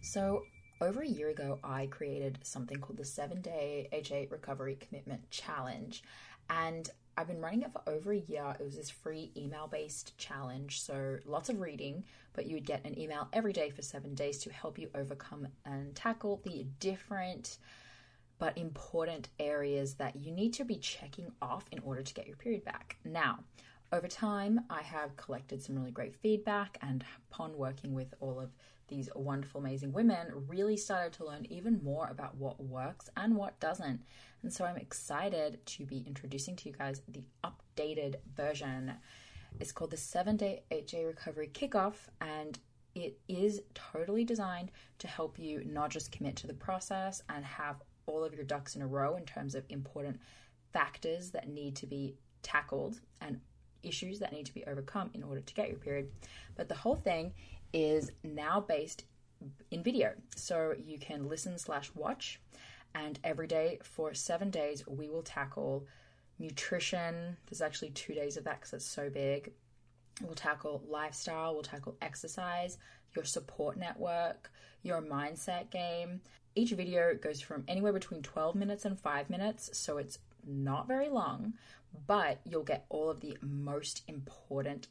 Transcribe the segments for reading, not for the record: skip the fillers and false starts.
So over a year ago, I created something called the 7-Day HA Recovery Commitment Challenge. And I've been running it for over a year. It was this free email-based challenge. So lots of reading, but you would get an email every day for 7 days to help you overcome and tackle the different but important areas that you need to be checking off in order to get your period back. Now, over time, I have collected some really great feedback, and upon working with all of these wonderful, amazing women, really started to learn even more about what works and what doesn't. And so I'm excited to be introducing to you guys the updated version. It's called the 7-Day HA Recovery Kickoff, and it is totally designed to help you not just commit to the process and have all of your ducks in a row in terms of important factors that need to be tackled and issues that need to be overcome in order to get your period, but the whole thing is now based in video. So you can listen/watch, and every day for 7 days, we will tackle nutrition. There's actually 2 days of that because it's so big. We'll tackle lifestyle, we'll tackle exercise, your support network, your mindset game. Each video goes from anywhere between 12 minutes and 5 minutes, so it's not very long, but you'll get all of the most important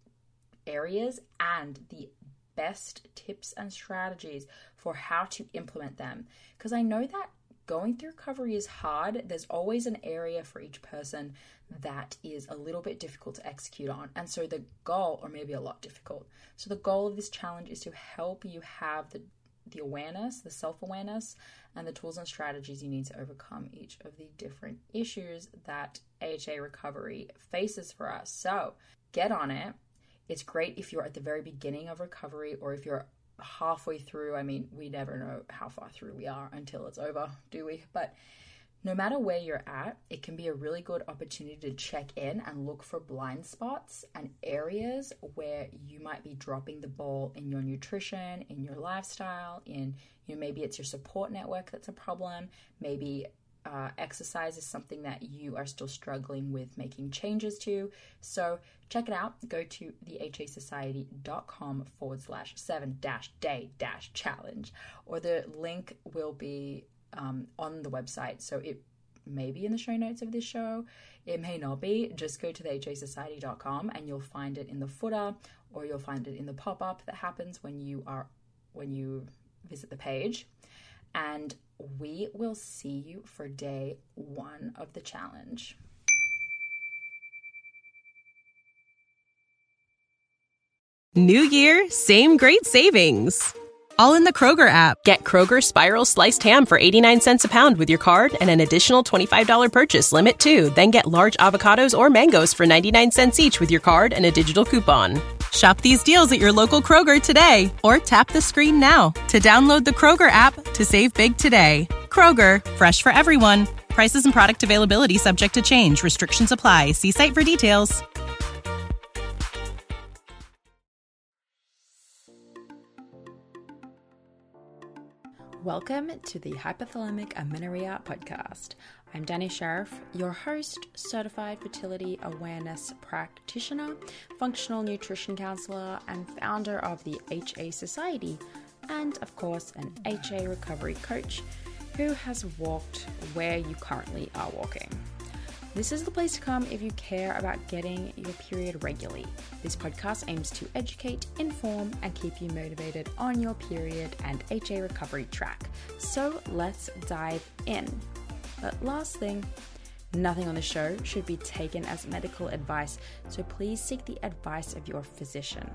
areas and the best tips and strategies for how to implement them. Because I know that going through recovery is hard. There's always an area for each person that is a little bit difficult to execute on. And so the goal, or maybe a lot difficult. So the goal of this challenge is to help you have the awareness, the self-awareness, and the tools and strategies you need to overcome each of the different issues that AHA recovery faces for us. So get on it. It's great if you're at the very beginning of recovery or if you're halfway through. I mean, we never know how far through we are until it's over, do we? But no matter where you're at, it can be a really good opportunity to check in and look for blind spots and areas where you might be dropping the ball in your nutrition, in your lifestyle, in, maybe it's your support network that's a problem. Maybe exercise is something that you are still struggling with making changes to. So check it out. Go to thehasociety.com/7-day-challenge, or the link will be on the website. So it may be in the show notes of this show. It may not be. Just go to thehasociety.com and you'll find it in the footer, or you'll find it in the pop-up that happens when you visit the page. And we will see you for day 1 of the challenge. New year, same great savings. All in the Kroger app. Get Kroger Spiral Sliced Ham for 89 cents a pound with your card and an additional $25 purchase limit too. Then get large avocados or mangoes for 99 cents each with your card and a digital coupon. Shop these deals at your local Kroger today, or tap the screen now to download the Kroger app to save big today. Kroger, fresh for everyone. Prices and product availability subject to change. Restrictions apply. See site for details. Welcome to the Hypothalamic Amenorrhea podcast. I'm Dani Sheriff, your host, certified fertility awareness practitioner, functional nutrition counselor, and founder of the HA Society, and of course, an HA recovery coach who has walked where you currently are walking. This is the place to come if you care about getting your period regularly. This podcast aims to educate, inform, and keep you motivated on your period and HA recovery track. So let's dive in. But last thing, nothing on the show should be taken as medical advice, so please seek the advice of your physician.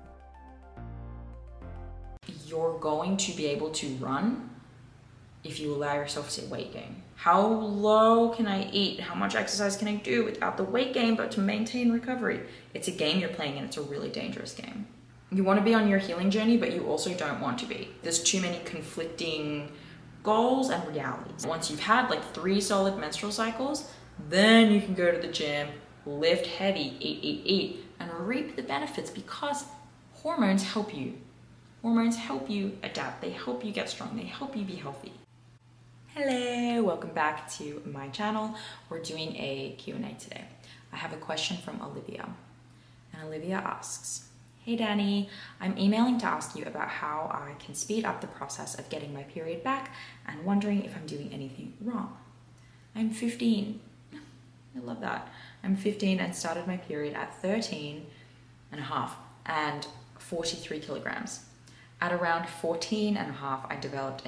You're going to be able to run if you allow yourself to weight gain. How low can I eat? How much exercise can I do without the weight gain but to maintain recovery? It's a game you're playing and it's a really dangerous game. You want to be on your healing journey, but you also don't want to be. There's too many conflicting goals and realities. Once you've had like 3 solid menstrual cycles, then you can go to the gym, lift heavy, eat, and reap the benefits, because hormones help you. Hormones help you adapt. They help you get strong. They help you be healthy. Hello, welcome back to my channel. We're doing a Q&A today. I have a question from Olivia. And Olivia asks, Hey Danny, I'm emailing to ask you about how I can speed up the process of getting my period back and wondering if I'm doing anything wrong. I'm 15. I love that. I'm 15 and started my period at 13 and a half and 43 kilograms. At around 14 and a half, I developed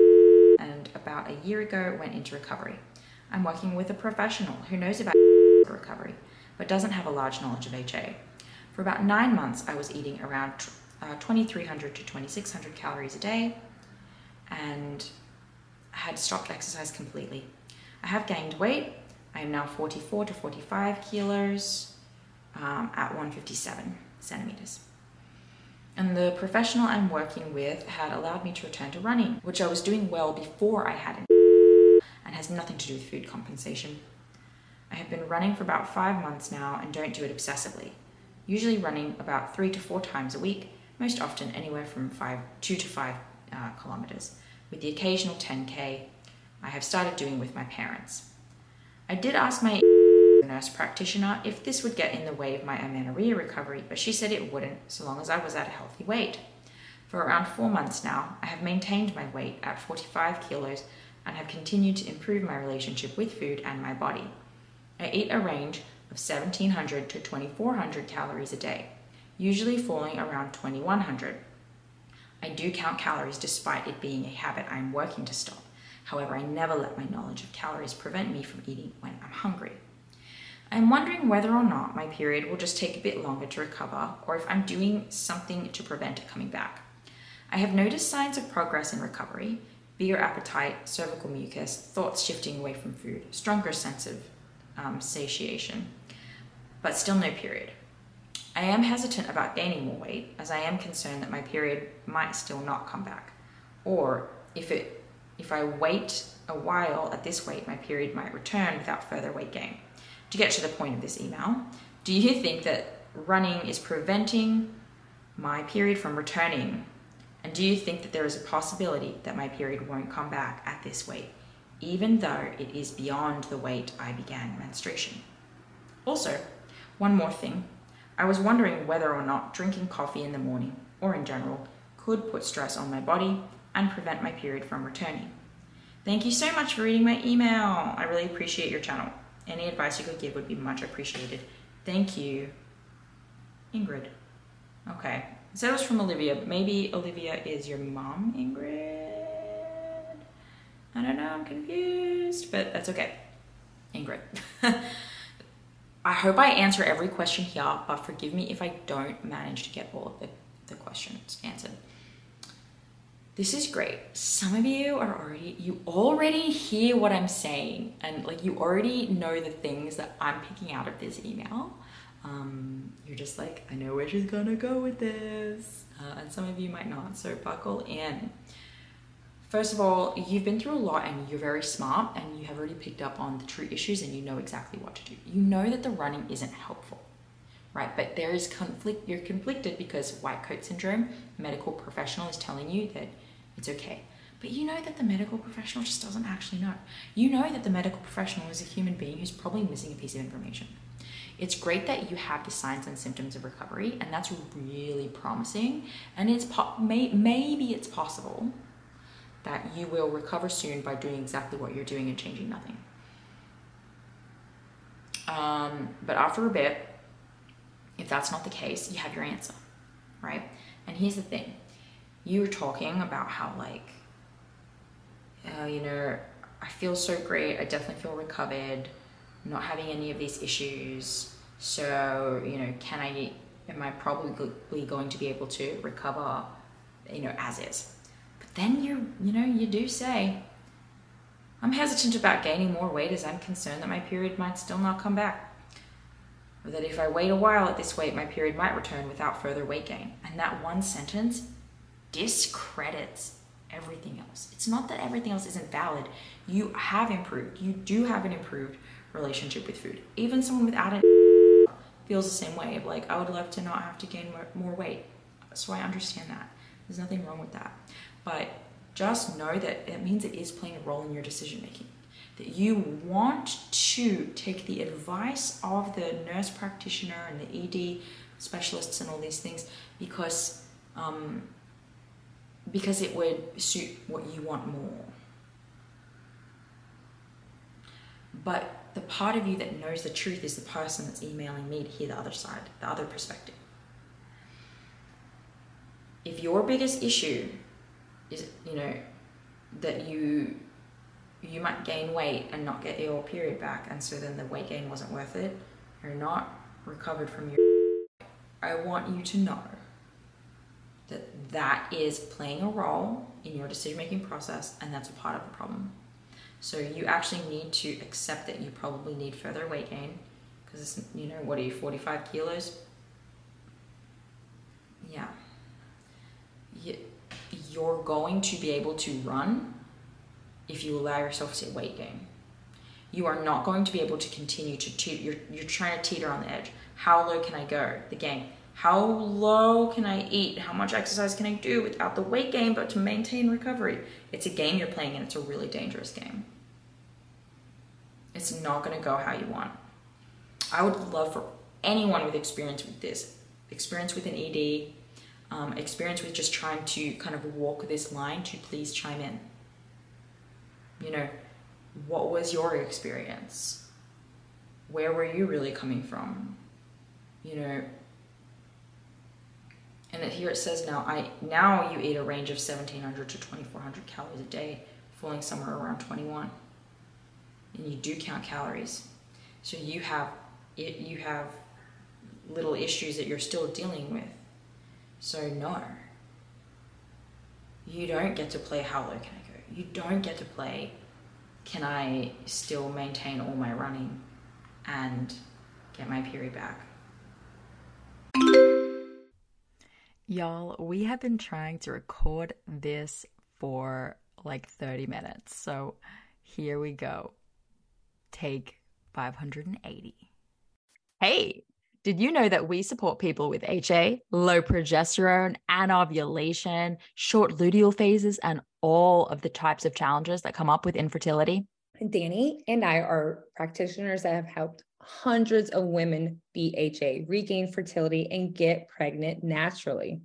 and about a year ago went into recovery. I'm working with a professional who knows about recovery, but doesn't have a large knowledge of HA. For about 9 months, I was eating around 2,300 to 2,600 calories a day and had stopped exercise completely. I have gained weight. I am now 44 to 45 kilos at 157 centimeters. And the professional I'm working with had allowed me to return to running, which I was doing well before I had and has nothing to do with food compensation. I have been running for about 5 months now and don't do it obsessively. Usually running about 3 to 4 times a week, most often anywhere from 2 to 5 kilometers, with the occasional 10K I have started doing with my parents. I did ask my nurse practitioner if this would get in the way of my amenorrhea recovery, but she said it wouldn't so long as I was at a healthy weight. For around 4 months now, I have maintained my weight at 45 kilos and have continued to improve my relationship with food and my body. I eat a range of 1,700 to 2,400 calories a day, usually falling around 2,100. I do count calories despite it being a habit I am working to stop. However, I never let my knowledge of calories prevent me from eating when I'm hungry. I'm wondering whether or not my period will just take a bit longer to recover or if I'm doing something to prevent it coming back. I have noticed signs of progress in recovery, bigger appetite, cervical mucus, thoughts shifting away from food, stronger sense of satiation, but still no period. I am hesitant about gaining more weight as I am concerned that my period might still not come back. Or if I wait a while at this weight, my period might return without further weight gain. To get to the point of this email, do you think that running is preventing my period from returning? And do you think that there is a possibility that my period won't come back at this weight, even though it is beyond the weight I began menstruation? Also, one more thing. I was wondering whether or not drinking coffee in the morning, or in general, could put stress on my body and prevent my period from returning. Thank you so much for reading my email. I really appreciate your channel. Any advice you could give would be much appreciated. Thank you. Ingrid. Okay, so that was from Olivia. Maybe Olivia is your mom, Ingrid? I don't know, I'm confused, but that's okay. Ingrid. I hope I answer every question here, but forgive me if I don't manage to get all of the questions answered. This is great. Some of you you already hear what I'm saying, and like you already know the things that I'm picking out of this email. You're just like, I know where she's gonna go with this. And some of you might not, so buckle in. First of all, you've been through a lot and you're very smart and you have already picked up on the true issues and you know exactly what to do. You know that the running isn't helpful, right? But there is conflict, you're conflicted because white coat syndrome, medical professional is telling you that it's okay. But you know that the medical professional just doesn't actually know. You know that the medical professional is a human being who's probably missing a piece of information. It's great that you have the signs and symptoms of recovery, and that's really promising. And maybe it's possible that you will recover soon by doing exactly what you're doing and changing nothing. But after a bit, if that's not the case, you have your answer, right? And here's the thing. You were talking about how I feel so great. I definitely feel recovered, not having any of these issues. So, am I probably going to be able to recover, as is? But then you do say, I'm hesitant about gaining more weight as I'm concerned that my period might still not come back. Or that if I wait a while at this weight, my period might return without further weight gain. And that one sentence discredits everything else. It's not that everything else isn't valid. You have improved. You do have an improved relationship with food. Even someone without it feels the same way of I would love to not have to gain more weight. So I understand that. There's nothing wrong with that. But just know that it means it is playing a role in your decision making. That you want to take the advice of the nurse practitioner and the ED specialists and all these things because it would suit what you want more. But the part of you that knows the truth is the person that's emailing me to hear the other side, the other perspective. If your biggest issue is, that you might gain weight and not get your period back, and so then the weight gain wasn't worth it, you're not recovered from your... I want you to know that is playing a role in your decision-making process, and that's a part of the problem. So you actually need to accept that you probably need further weight gain, because it's, what are you, 45 kilos? Yeah. You're going to be able to run if you allow yourself to weight gain. You are not going to be able to continue to teeter. You're trying to teeter on the edge. How low can I go? The game. How low can I eat? How much exercise can I do without the weight gain but to maintain recovery? It's a game you're playing, and it's a really dangerous game. It's not going to go how you want. I would love for anyone with experience with this, experience with an ED, experience with just trying to kind of walk this line, to please chime in. What was your experience? Where were you really coming from? And here it says now you eat a range of 1,700 to 2,400 calories a day, falling somewhere around 21. And you do count calories. So you have little issues that you're still dealing with. So no, you don't get to play how low can I go. You don't get to play can I still maintain all my running and get my period back. Y'all, we have been trying to record this for like 30 minutes. So here we go. Take 580. Hey, did you know that we support people with HA, low progesterone, anovulation, short luteal phases, and all of the types of challenges that come up with infertility? Danny and I are practitioners that have helped hundreds of women beat HA, regain fertility, and get pregnant naturally.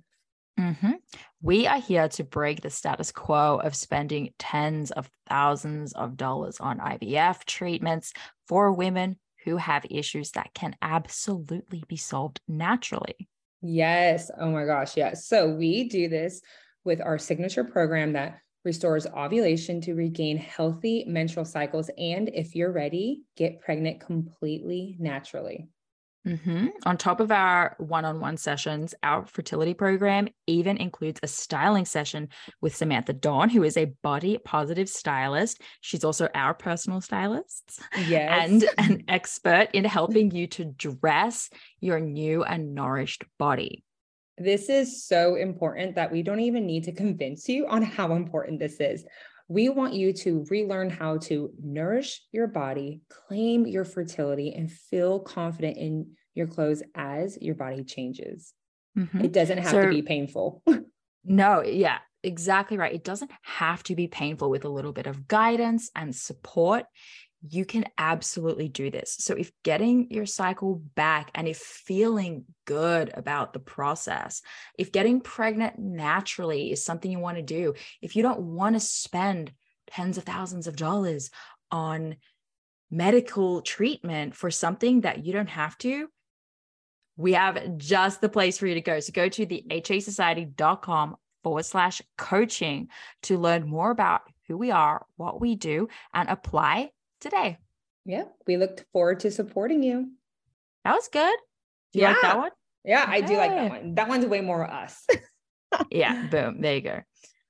We are here to break the status quo of spending tens of thousands of dollars on IVF treatments for women who have issues that can absolutely be solved naturally. Yes. Oh my gosh. Yes. So we do this with our signature program that restores ovulation to regain healthy menstrual cycles. And if you're ready, get pregnant completely naturally. On top of our one-on-one sessions, our fertility program even includes a styling session with Samantha Dawn, who is a body positive stylist. She's also our personal stylist. Yes. And an expert in helping you to dress your new and nourished body. This is so important that we don't even need to convince you on how important this is. We want you to relearn how to nourish your body, claim your fertility, and feel confident in your clothes as your body changes. It doesn't have to be painful. No, yeah, exactly right. It doesn't have to be painful. With a little bit of guidance and support, you can absolutely do this. So if getting your cycle back and if feeling good about the process, if getting pregnant naturally is something you want to do, if you don't want to spend tens of thousands of dollars on medical treatment for something that you don't have to, we have just the place for you to go. So go to the hasociety.com/coaching to learn more about who we are, what we do, and apply today. Yeah, we look forward to supporting you. That was good. Do you like that one? Yeah, I do like that one. That one's way more us. Yeah, boom. There you go.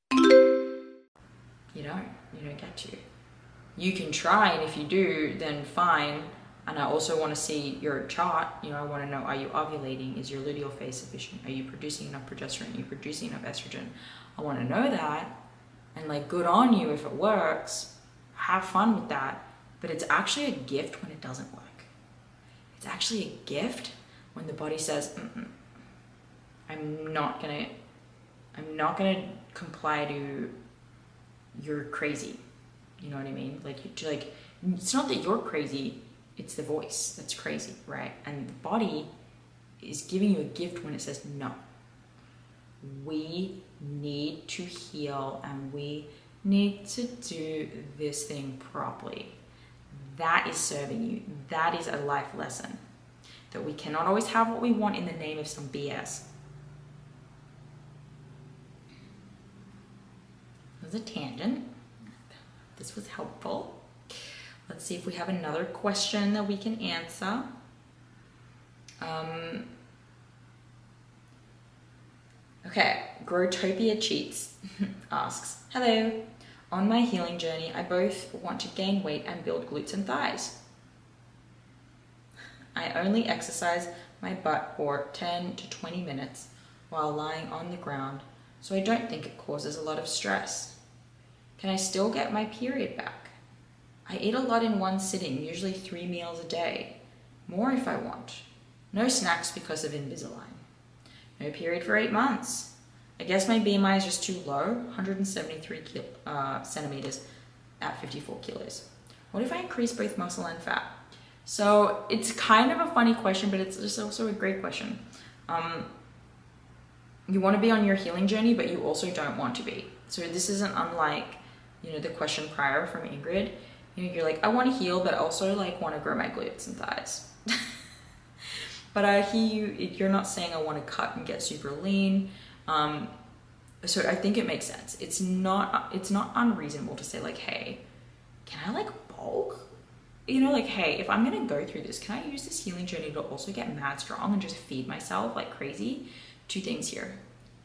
You don't get to. You can try, and if you do, then fine. And I also want to see your chart. I want to know, are you ovulating? Is your luteal phase sufficient? Are you producing enough progesterone? Are you producing enough estrogen? I want to know that. And good on you if it works. Have fun with that. But it's actually a gift when it doesn't work. It's actually a gift when the body says, I'm not gonna comply to, you're crazy. You know what I mean? It's not that you're crazy, it's the voice that's crazy, right? And the body is giving you a gift when it says no. We need to heal and we need to do this thing properly. That is serving you. That is a life lesson. That we cannot always have what we want in the name of some BS. That was a tangent. This was helpful. Let's see if we have another question that we can answer. Okay, Growtopia Cheats asks, hello, on my healing journey, I both want to gain weight and build glutes and thighs. I only exercise my butt for 10 to 20 minutes while lying on the ground, so I don't think it causes a lot of stress. Can I still get my period back? I eat a lot in one sitting, usually 3 meals a day. More if I want. No snacks because of Invisalign. No period for 8 months. I guess my BMI is just too low, 173 centimeters at 54 kilos. What if I increase both muscle and fat? So it's kind of a funny question, but it's just also a great question. You want to be on your healing journey, but you also don't want to be. So this isn't unlike, the question prior from Ingrid. You're like, I want to heal, but also like want to grow my glutes and thighs. But I hear you're not saying I want to cut and get super lean. So I think it makes sense. It's not unreasonable to say like, hey, can I like bulk? Hey, if I'm going to go through this, can I use this healing journey to also get mad strong and just feed myself like crazy? 2 things here.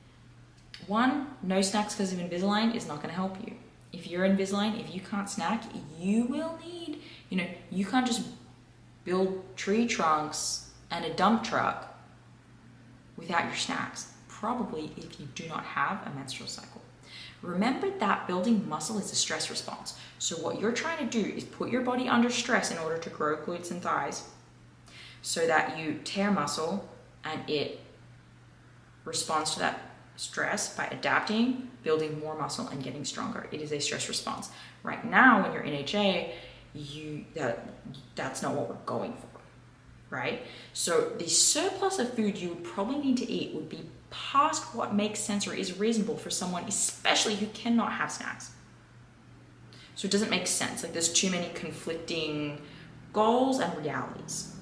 1, no snacks because of Invisalign is not going to help you. If you're Invisalign, if you can't snack, you will need, you can't just build tree trunks and a dump truck without your snacks, probably if you do not have a menstrual cycle. Remember that building muscle is a stress response. So what you're trying to do is put your body under stress in order to grow glutes and thighs so that you tear muscle and it responds to that stress by adapting, building more muscle and getting stronger. It is a stress response. Right now, when you're in HA, that's not what we're going for. Right? So the surplus of food you would probably need to eat would be past what makes sense or is reasonable for someone, especially who cannot have snacks. So it doesn't make sense. Like there's too many conflicting goals and realities.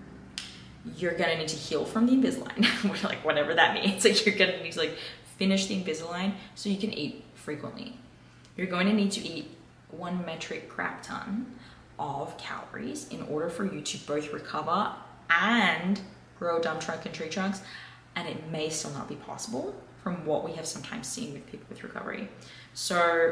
You're gonna need to heal from the Invisalign, like whatever that means. Like you're gonna need to like finish the Invisalign so you can eat frequently. You're going to need to eat 1 metric crap ton of calories in order for you to both recover and grow dump trunk and tree trunks, and it may still not be possible from what we have sometimes seen with people with recovery. So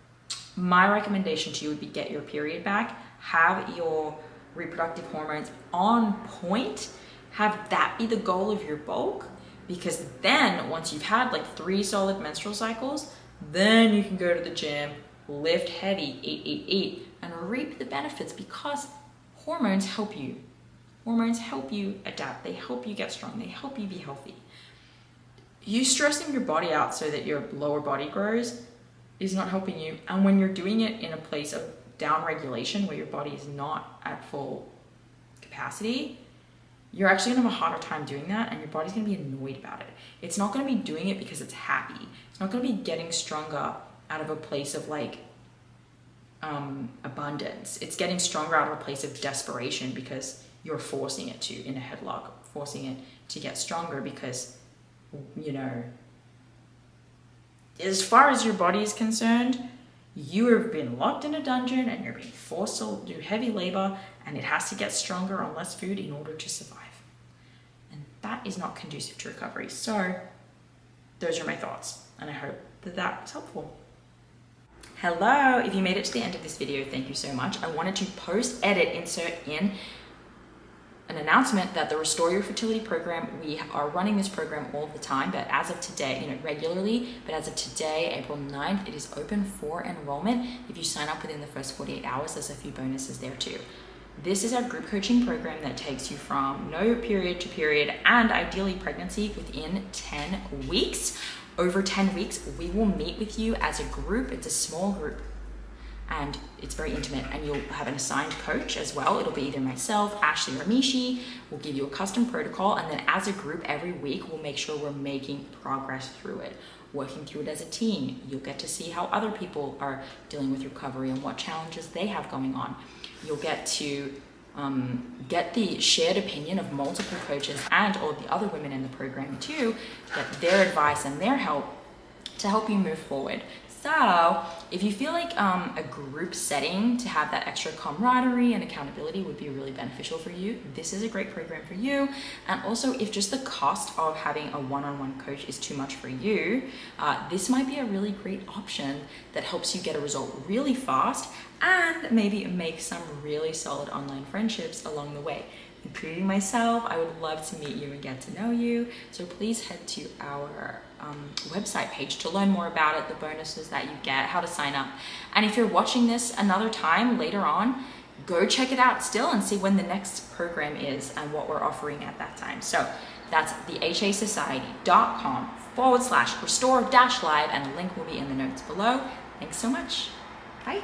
my recommendation to you would be get your period back, have your reproductive hormones on point, have that be the goal of your bulk, because then once you've had like 3 solid menstrual cycles, then you can go to the gym, lift heavy, eat, and reap the benefits, because hormones help you. Hormones help you adapt. They help you get strong. They help you be healthy. You stressing your body out so that your lower body grows is not helping you. And when you're doing it in a place of down regulation where your body is not at full capacity, you're actually gonna have a harder time doing that, and your body's gonna be annoyed about it. It's not gonna be doing it because it's happy. It's not gonna be getting stronger out of a place of like abundance. It's getting stronger out of a place of desperation because you're forcing it to in a headlock, forcing it to get stronger because, as far as your body is concerned, you have been locked in a dungeon and you're being forced to do heavy labor, and it has to get stronger on less food in order to survive. And that is not conducive to recovery. So those are my thoughts, and I hope that that was helpful. Hello, if you made it to the end of this video, thank you so much. I wanted to insert in an announcement that the Restore Your Fertility program, we are running this program all the time, but as of today, regularly, but as of today, April 9th, it is open for enrollment. If you sign up within the first 48 hours, there's a few bonuses there too. This is our group coaching program that takes you from no period to period and ideally pregnancy within 10 weeks. Over 10 weeks, we will meet with you as a group. It's a small group. and it's very intimate, and you'll have an assigned coach as well. It'll be either myself, Ashley, or Mishi. We'll give you a custom protocol, and then as a group every week, we'll make sure we're making progress through it, working through it as a team. You'll get to see how other people are dealing with recovery and what challenges they have going on. You'll get to get the shared opinion of multiple coaches and all the other women in the program too, get their advice and their help to help you move forward. So if you feel like a group setting to have that extra camaraderie and accountability would be really beneficial for you, this is a great program for you. And also, if just the cost of having a one-on-one coach is too much for you, this might be a really great option that helps you get a result really fast and maybe make some really solid online friendships along the way. Including myself, I would love to meet you and get to know you. So please head to our website page to learn more about it, the bonuses that you get, how to sign up. And if you're watching this another time later on, go check it out still and see when the next program is and what we're offering at that time. So that's thehasociety.com/restore-live, and a link will be in the notes below. Thanks so much. Bye.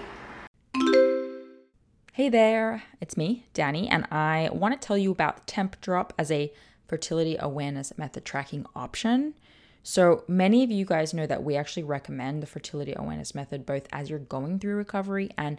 Hey there, it's me, Danny, and I want to tell you about Tempdrop as a fertility awareness method tracking option. So many of you guys know that we actually recommend the fertility awareness method both as you're going through recovery and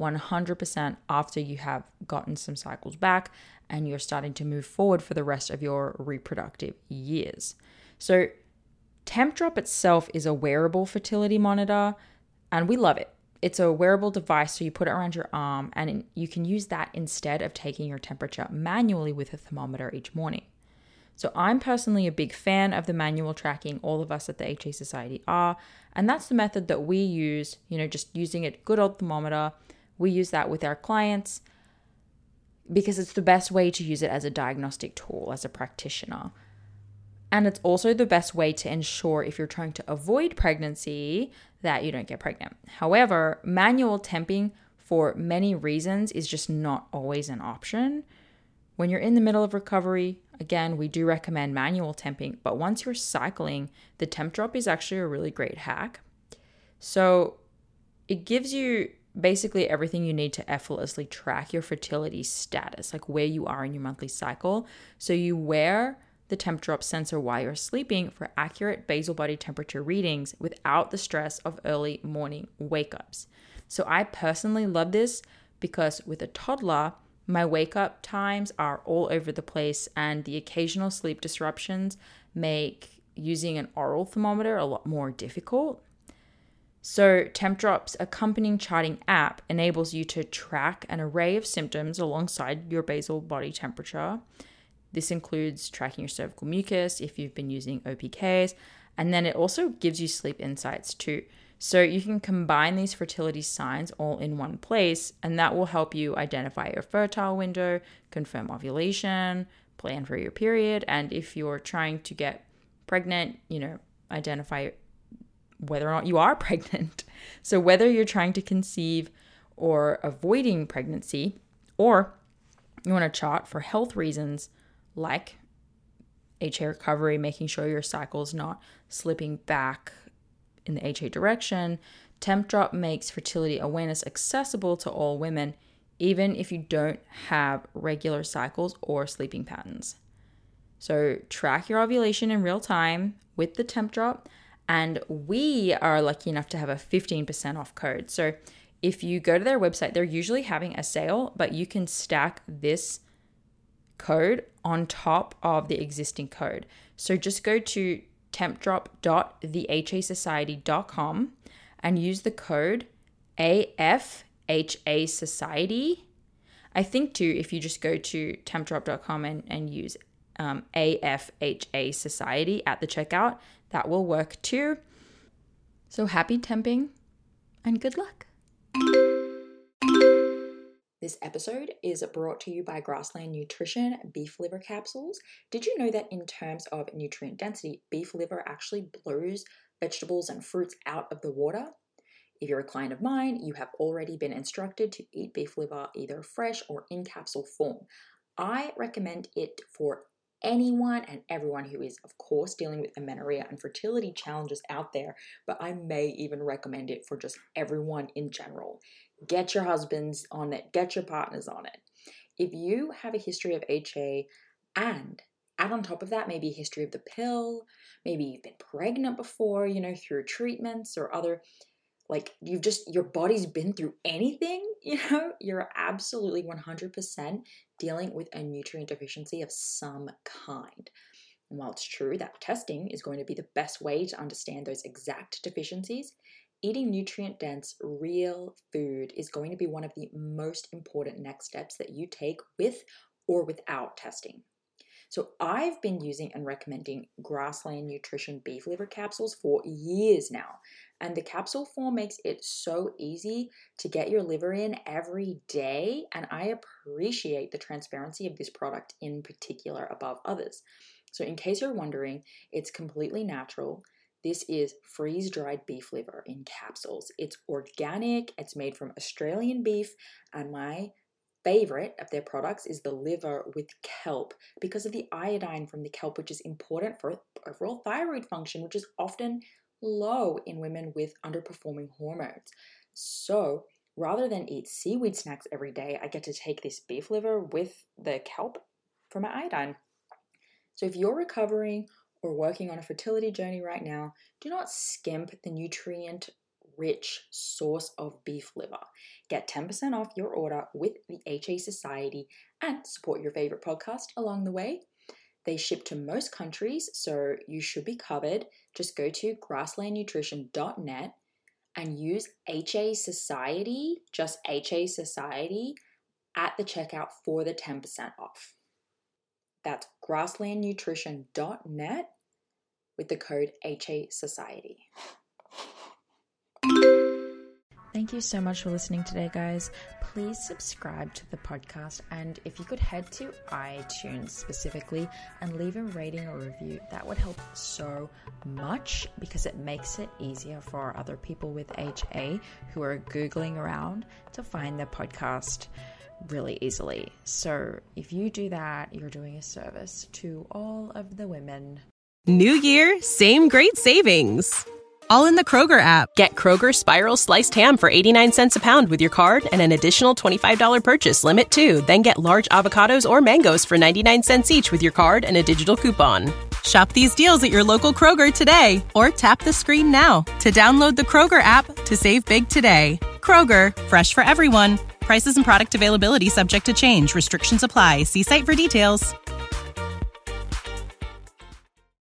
100% after you have gotten some cycles back and you're starting to move forward for the rest of your reproductive years. So Tempdrop itself is a wearable fertility monitor, and we love it. It's a wearable device, so you put it around your arm, and you can use that instead of taking your temperature manually with a thermometer each morning. So I'm personally a big fan of the manual tracking. All of us at the HA Society are, and that's the method that we use, just using a good old thermometer. We use that with our clients because it's the best way to use it as a diagnostic tool as a practitioner. And it's also the best way to ensure, if you're trying to avoid pregnancy, that you don't get pregnant. However, manual temping for many reasons is just not always an option. When you're in the middle of recovery, again, we do recommend manual temping, but once you're cycling, the Tempdrop is actually a really great hack. So it gives you basically everything you need to effortlessly track your fertility status, like where you are in your monthly cycle. So you wear the Tempdrop sensor while you're sleeping for accurate basal body temperature readings without the stress of early morning wake-ups. So I personally love this because with a toddler, my wake-up times are all over the place, and the occasional sleep disruptions make using an oral thermometer a lot more difficult. So Tempdrop's accompanying charting app enables you to track an array of symptoms alongside your basal body temperature. This includes tracking your cervical mucus if you've been using OPKs, and then it also gives you sleep insights too. So you can combine these fertility signs all in one place, and that will help you identify your fertile window, confirm ovulation, plan for your period, and if you're trying to get pregnant, identify whether or not you are pregnant. So whether you're trying to conceive or avoiding pregnancy, or you want to chart for health reasons, like HA recovery, making sure your cycle's not slipping back in the HA direction, Tempdrop makes fertility awareness accessible to all women, even if you don't have regular cycles or sleeping patterns. So track your ovulation in real time with the Tempdrop, and we are lucky enough to have a 15% off code. So if you go to their website, they're usually having a sale, but you can stack this code on top of the existing code. So just go to tempdrop.thehasociety.com and use the code AFHA Society. I think too, if you just go to tempdrop.com and use AFHA Society at the checkout, that will work too. So happy temping and good luck. This episode is brought to you by Grassland Nutrition beef liver capsules. Did you know that in terms of nutrient density, beef liver actually blows vegetables and fruits out of the water? If you're a client of mine, you have already been instructed to eat beef liver either fresh or in capsule form. I recommend it for anyone and everyone who is, of course, dealing with amenorrhea and fertility challenges out there, but I may even recommend it for just everyone in general. Get your husbands on it, get your partners on it. If you have a history of HA and add on top of that maybe a history of the pill, maybe you've been pregnant before, through treatments or other, your body's been through anything, you're absolutely 100% dealing with a nutrient deficiency of some kind. And while it's true that testing is going to be the best way to understand those exact deficiencies, eating nutrient-dense, real food is going to be one of the most important next steps that you take with or without testing. So I've been using and recommending Grassland Nutrition beef liver capsules for years now. And the capsule form makes it so easy to get your liver in every day. And I appreciate the transparency of this product in particular above others. So in case you're wondering, it's completely natural. This is freeze-dried beef liver in capsules. It's organic, it's made from Australian beef, and my favorite of their products is the liver with kelp because of the iodine from the kelp, which is important for overall thyroid function, which is often low in women with underperforming hormones. So rather than eat seaweed snacks every day, I get to take this beef liver with the kelp for my iodine. So if you're recovering or working on a fertility journey right now, do not skimp the nutrient-rich source of beef liver. Get 10% off your order with the HA Society and support your favorite podcast along the way. They ship to most countries, so you should be covered. Just go to grasslandnutrition.net and use HA Society, just HA Society, at the checkout for the 10% off. That's grasslandnutrition.net with the code HA Society. Thank you so much for listening today, guys. Please subscribe to the podcast, and if you could head to iTunes specifically and leave a rating or review, that would help so much because it makes it easier for other people with HA who are Googling around to find the podcast really easily. So if you do that, you're doing a service to all of the women. New year, same great savings. All in the Kroger app. Get Kroger Spiral Sliced Ham for 89 cents a pound with your card and an additional $25 purchase limit too. Then get large avocados or mangoes for 99 cents each with your card and a digital coupon. Shop these deals at your local Kroger today or tap the screen now to download the Kroger app to save big today. Kroger, fresh for everyone. Prices and product availability subject to change. Restrictions apply. See site for details.